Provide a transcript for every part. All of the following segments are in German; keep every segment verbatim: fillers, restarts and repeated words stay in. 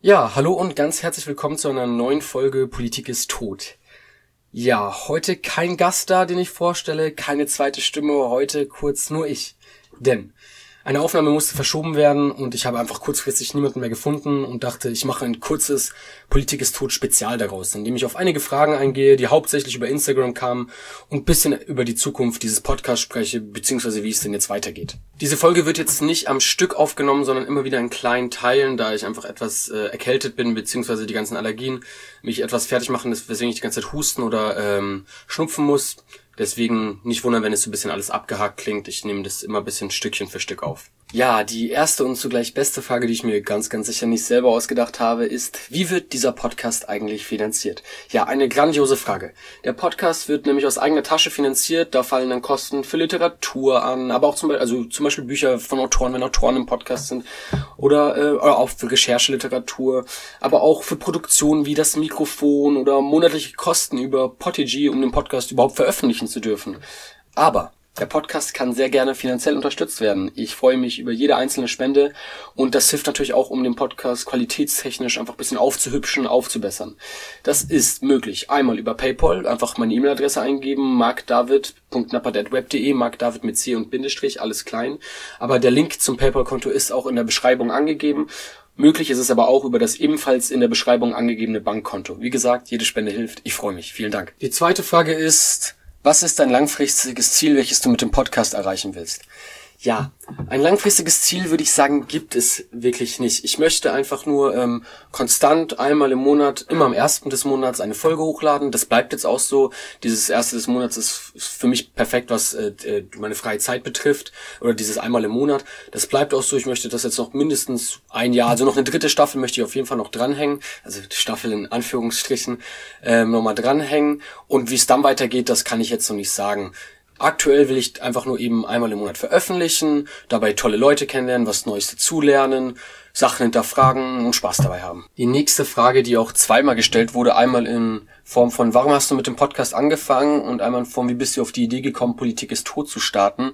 Ja, hallo und ganz herzlich willkommen zu einer neuen Folge Politik ist tot. Ja, heute kein Gast da, den ich vorstelle, keine zweite Stimme, heute kurz nur ich. Denn eine Aufnahme musste verschoben werden und ich habe einfach kurzfristig niemanden mehr gefunden und dachte, ich mache ein kurzes Politik ist tot Spezial daraus, in dem ich auf einige Fragen eingehe, die hauptsächlich über Instagram kamen und ein bisschen über die Zukunft dieses Podcasts spreche, beziehungsweise wie es denn jetzt weitergeht. Diese Folge wird jetzt nicht am Stück aufgenommen, sondern immer wieder in kleinen Teilen, da ich einfach etwas äh, erkältet bin, beziehungsweise die ganzen Allergien mich etwas fertig machen, weswegen ich die ganze Zeit husten oder ähm, schnupfen muss. Deswegen nicht wundern, wenn es so ein bisschen alles abgehakt klingt. Ich nehme das immer ein bisschen Stückchen für Stück auf. Ja, die erste und zugleich beste Frage, die ich mir ganz, ganz sicher nicht selber ausgedacht habe, ist, wie wird dieser Podcast eigentlich finanziert? Ja, eine grandiose Frage. Der Podcast wird nämlich aus eigener Tasche finanziert. Da fallen dann Kosten für Literatur an, aber auch zum Beispiel, also zum Beispiel Bücher von Autoren, wenn Autoren im Podcast sind, oder, äh, oder auch für Rechercheliteratur, aber auch für Produktionen wie das Mikrofon oder monatliche Kosten über Podigy, um den Podcast überhaupt veröffentlichen zu dürfen. Aber der Podcast kann sehr gerne finanziell unterstützt werden. Ich freue mich über jede einzelne Spende und das hilft natürlich auch, um den Podcast qualitätstechnisch einfach ein bisschen aufzuhübschen, aufzubessern. Das ist möglich. Einmal über PayPal, einfach meine E-Mail-Adresse eingeben, markdavid punkt nappert at web punkt de, markdavid mit C und Bindestrich, alles klein. Aber der Link zum PayPal-Konto ist auch in der Beschreibung angegeben. Möglich ist es aber auch über das ebenfalls in der Beschreibung angegebene Bankkonto. Wie gesagt, jede Spende hilft. Ich freue mich. Vielen Dank. Die zweite Frage ist: Was ist dein langfristiges Ziel, welches du mit dem Podcast erreichen willst? Ja, ein langfristiges Ziel, würde ich sagen, gibt es wirklich nicht. Ich möchte einfach nur ähm, konstant einmal im Monat, immer am ersten des Monats eine Folge hochladen. Das bleibt jetzt auch so. Dieses erste des Monats ist für mich perfekt, was äh, meine freie Zeit betrifft. Oder dieses einmal im Monat. Das bleibt auch so. Ich möchte das jetzt noch mindestens ein Jahr, also noch eine dritte Staffel möchte ich auf jeden Fall noch dranhängen. Also die Staffel in Anführungsstrichen ähm, nochmal dranhängen. Und wie es dann weitergeht, das kann ich jetzt noch nicht sagen. Aktuell will ich einfach nur eben einmal im Monat veröffentlichen, dabei tolle Leute kennenlernen, was Neues dazulernen, Sachen hinterfragen und Spaß dabei haben. Die nächste Frage, die auch zweimal gestellt wurde, einmal in Form von, warum hast du mit dem Podcast angefangen, und einmal in Form, wie bist du auf die Idee gekommen, Politik ist tot zu starten.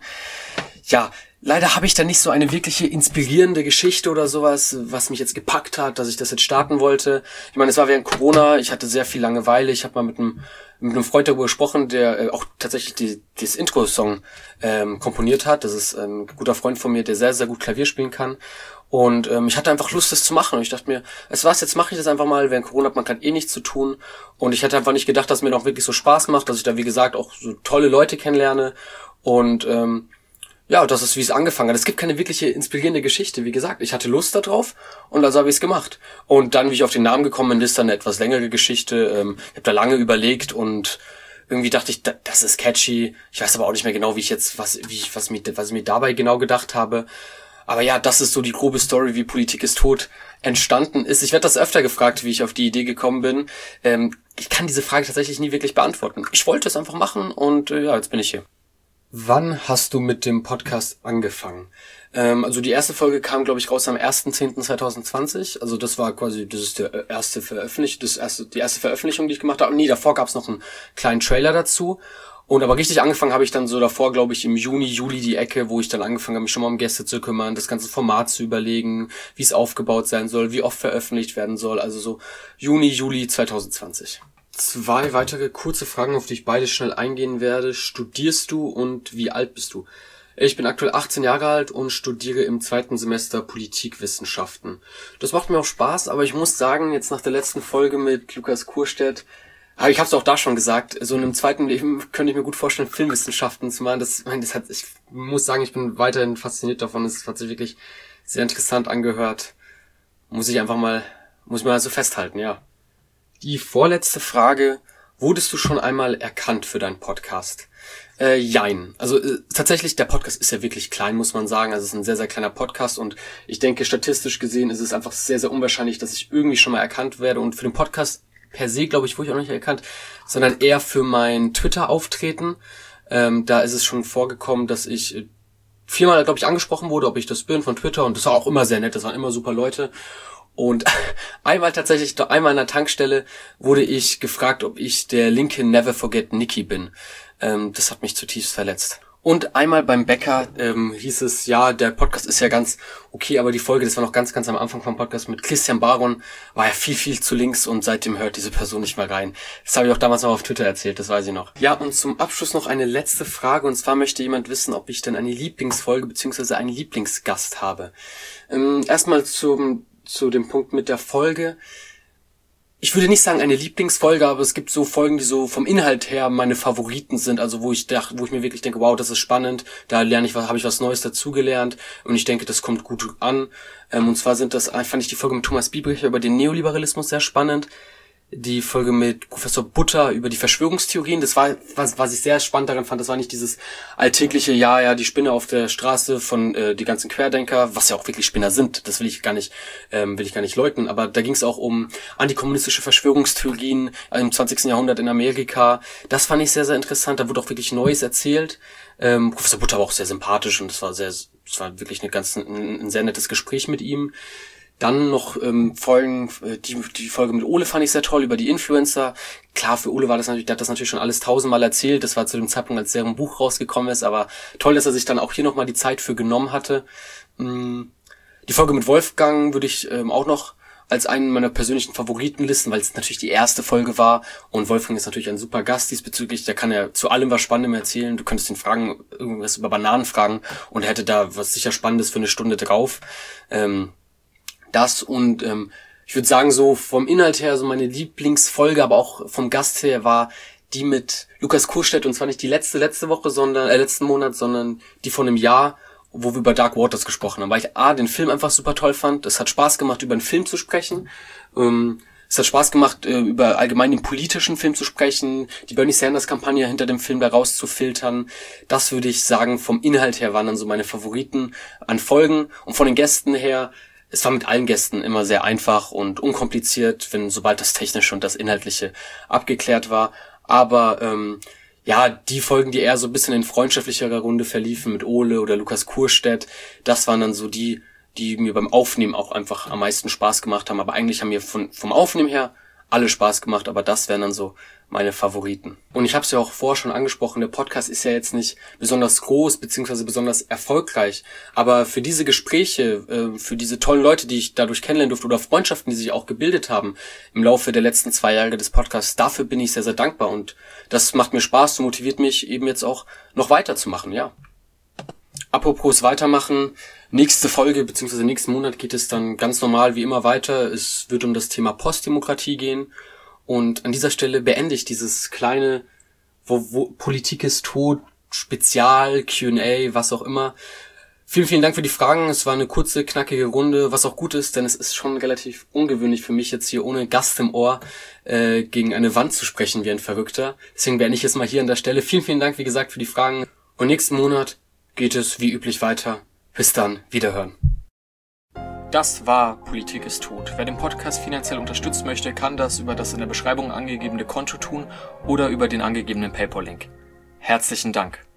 Ja, leider habe ich da nicht so eine wirkliche inspirierende Geschichte oder sowas, was mich jetzt gepackt hat, dass ich das jetzt starten wollte. Ich meine, es war während Corona, ich hatte sehr viel Langeweile, ich habe mal mit einem mit einem Freund darüber gesprochen, der äh, auch tatsächlich die, das Intro-Song ähm, komponiert hat. Das ist ein guter Freund von mir, der sehr, sehr gut Klavier spielen kann. Und ähm, ich hatte einfach Lust, das zu machen. Und ich dachte mir, weißt du was, jetzt mache ich das einfach mal. Während Corona hat man gerade eh nichts zu tun. Und ich hätte einfach nicht gedacht, dass mir noch wirklich so Spaß macht, dass ich da, wie gesagt, auch so tolle Leute kennenlerne. Und ähm, ja, das ist, wie es angefangen hat. Es gibt keine wirkliche inspirierende Geschichte. Wie gesagt, ich hatte Lust darauf und also habe ich es gemacht. Und dann, wie ich auf den Namen gekommen bin, ist dann eine etwas längere Geschichte. Ähm, ich habe da lange überlegt und irgendwie dachte ich, das ist catchy. Ich weiß aber auch nicht mehr genau, wie ich jetzt, was, wie ich, was mir, was ich mir dabei genau gedacht habe. Aber ja, das ist so die grobe Story, wie Politik ist tot entstanden ist. Ich werde das öfter gefragt, wie ich auf die Idee gekommen bin. Ähm, ich kann diese Frage tatsächlich nie wirklich beantworten. Ich wollte es einfach machen und äh, ja, jetzt bin ich hier. Wann hast du mit dem Podcast angefangen? Ähm, also die erste Folge kam, glaube ich, raus am erster zehnter zweitausendzwanzig. Also das war quasi, das ist der erste Veröffentlichung, das erste, die erste Veröffentlichung, die ich gemacht habe. Nee, davor gab es noch einen kleinen Trailer dazu. Und aber richtig angefangen habe ich dann so davor, glaube ich, im Juni, Juli die Ecke, wo ich dann angefangen habe, mich schon mal um Gäste zu kümmern, das ganze Format zu überlegen, wie es aufgebaut sein soll, wie oft veröffentlicht werden soll. Also so Juni, Juli zweitausendzwanzig. Zwei weitere kurze Fragen, auf die ich beide schnell eingehen werde. Studierst du und wie alt bist du? Ich bin aktuell achtzehn Jahre alt und studiere im zweiten Semester Politikwissenschaften. Das macht mir auch Spaß, aber ich muss sagen, jetzt nach der letzten Folge mit Lukas Kurstedt, ich habe es auch da schon gesagt, so in einem zweiten Leben könnte ich mir gut vorstellen, Filmwissenschaften zu machen. Das, das hat, ich muss sagen, ich bin weiterhin fasziniert davon. Es hat sich wirklich sehr interessant angehört. Muss ich einfach mal, muss ich mal so festhalten, ja. Die vorletzte Frage: Wurdest du schon einmal erkannt für deinen Podcast? Äh, jein. Also äh, tatsächlich, der Podcast ist ja wirklich klein, muss man sagen. Also es ist ein sehr, sehr kleiner Podcast und ich denke, statistisch gesehen ist es einfach sehr, sehr unwahrscheinlich, dass ich irgendwie schon mal erkannt werde. Und für den Podcast per se, glaube ich, wurde ich auch nicht erkannt, sondern eher für mein Twitter-Auftreten. Ähm, da ist es schon vorgekommen, dass ich äh, viermal, glaube ich, angesprochen wurde, ob ich das bin von Twitter. Und das war auch immer sehr nett, das waren immer super Leute. Und einmal tatsächlich, einmal an der Tankstelle wurde ich gefragt, ob ich der linke Never Forget Nicky bin. Ähm, das hat mich zutiefst verletzt. Und einmal beim Bäcker ähm, hieß es, ja, der Podcast ist ja ganz okay, aber die Folge, das war noch ganz, ganz am Anfang vom Podcast mit Christian Baron, war ja viel, viel zu links und seitdem hört diese Person nicht mehr rein. Das habe ich auch damals noch auf Twitter erzählt, das weiß ich noch. Ja, und zum Abschluss noch eine letzte Frage, und zwar möchte jemand wissen, ob ich denn eine Lieblingsfolge bzw. einen Lieblingsgast habe. Ähm, erstmal zum zu dem Punkt mit der Folge. Ich würde nicht sagen eine Lieblingsfolge, aber es gibt so Folgen, die so vom Inhalt her meine Favoriten sind, also wo ich dachte, wo ich mir wirklich denke, wow, das ist spannend, da lerne ich was, habe ich was Neues dazugelernt und ich denke, das kommt gut an. Ähm, und zwar sind das, fand ich die Folge mit Thomas Biebricher über den Neoliberalismus sehr spannend. Die Folge mit Professor Butter über die Verschwörungstheorien, das war, was, was ich sehr spannend daran fand, das war nicht dieses alltägliche, ja, ja, die Spinner auf der Straße von äh, die ganzen Querdenker, was ja auch wirklich Spinner sind, das will ich gar nicht, ähm, will ich gar nicht leugnen, aber da ging es auch um antikommunistische Verschwörungstheorien im zwanzigsten Jahrhundert in Amerika. Das fand ich sehr, sehr interessant, da wurde auch wirklich Neues erzählt. Ähm, Professor Butter war auch sehr sympathisch und das war sehr, es war wirklich eine ganz, ein, ein sehr nettes Gespräch mit ihm. Dann noch ähm, Folgen, die, die Folge mit Ole fand ich sehr toll, über die Influencer. Klar, für Ole war das natürlich, der hat das natürlich schon alles tausendmal erzählt. Das war zu dem Zeitpunkt, als deren Buch rausgekommen ist. Aber toll, dass er sich dann auch hier nochmal die Zeit für genommen hatte. Die Folge mit Wolfgang würde ich ähm, auch noch als einen meiner persönlichen Favoriten listen, weil es natürlich die erste Folge war. Und Wolfgang ist natürlich ein super Gast diesbezüglich. Der kann ja zu allem was Spannendem erzählen. Du könntest ihn fragen, irgendwas über Bananen fragen. Und er hätte da was sicher Spannendes für eine Stunde drauf. Ähm, Das und ähm, ich würde sagen, so vom Inhalt her, so meine Lieblingsfolge, aber auch vom Gast her war die mit Lukas Kurstedt, und zwar nicht die letzte letzte Woche, sondern äh, letzten Monat, sondern die von einem Jahr, wo wir über Dark Waters gesprochen haben, weil ich A, den Film einfach super toll fand. Es hat Spaß gemacht, über einen Film zu sprechen. Ähm, es hat Spaß gemacht, äh, über allgemein den politischen Film zu sprechen, die Bernie Sanders-Kampagne hinter dem Film da rauszufiltern. Das würde ich sagen, vom Inhalt her waren dann so meine Favoriten an Folgen. Und von den Gästen her, es war mit allen Gästen immer sehr einfach und unkompliziert, wenn sobald das Technische und das Inhaltliche abgeklärt war. Aber ähm, ja, die Folgen, die eher so ein bisschen in freundschaftlicherer Runde verliefen mit Ole oder Lukas Kurstedt, das waren dann so die, die mir beim Aufnehmen auch einfach am meisten Spaß gemacht haben. Aber eigentlich haben mir von vom Aufnehmen her alle Spaß gemacht, aber das wären dann so meine Favoriten. Und ich habe es ja auch vorher schon angesprochen, der Podcast ist ja jetzt nicht besonders groß beziehungsweise besonders erfolgreich, aber für diese Gespräche, äh, für diese tollen Leute, die ich dadurch kennenlernen durfte oder Freundschaften, die sich auch gebildet haben im Laufe der letzten zwei Jahre des Podcasts, dafür bin ich sehr, sehr dankbar und das macht mir Spaß und motiviert mich eben jetzt auch noch weiterzumachen, ja. Apropos weitermachen, nächste Folge bzw. nächsten Monat geht es dann ganz normal wie immer weiter. Es wird um das Thema Postdemokratie gehen und an dieser Stelle beende ich dieses kleine wo, wo Politik ist tot, Spezial, Q und A, was auch immer. Vielen, vielen Dank für die Fragen. Es war eine kurze, knackige Runde, was auch gut ist, denn es ist schon relativ ungewöhnlich für mich jetzt hier ohne Gast im Ohr äh, gegen eine Wand zu sprechen wie ein Verrückter. Deswegen beende ich es mal hier an der Stelle. Vielen, vielen Dank, wie gesagt, für die Fragen. Und nächsten Monat geht es wie üblich weiter. Bis dann, wiederhören. Das war Politik ist tot. Wer den Podcast finanziell unterstützen möchte, kann das über das in der Beschreibung angegebene Konto tun oder über den angegebenen PayPal-Link. Herzlichen Dank.